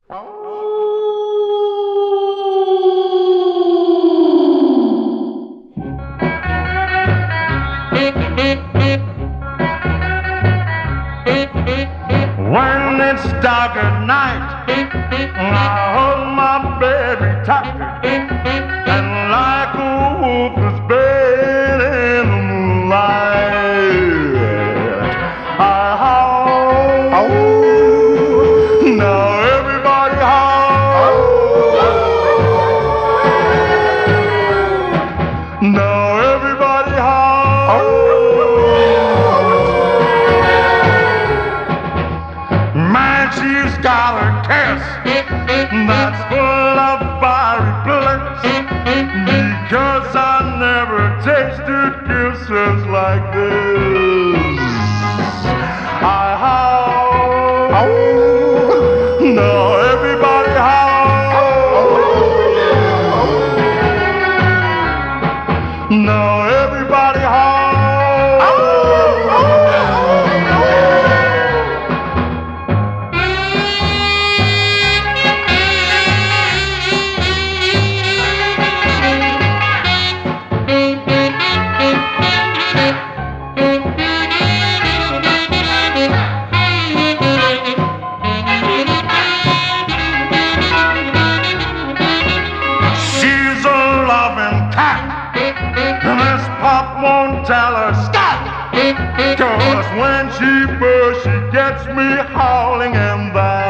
When it's dark at night, I hold my baby tight, and like a wolf is baying in the moonlight, I howl. Now everybody howl. Now everybody howl. Man, she's got a kiss that's full of fiery bliss, because I never tasted kisses like this. I howl. Now everybody howl. Now everybody howl. She's a loving cat, and this pop won't tell her stop, 'cause when she bursts, she gets me howling, and that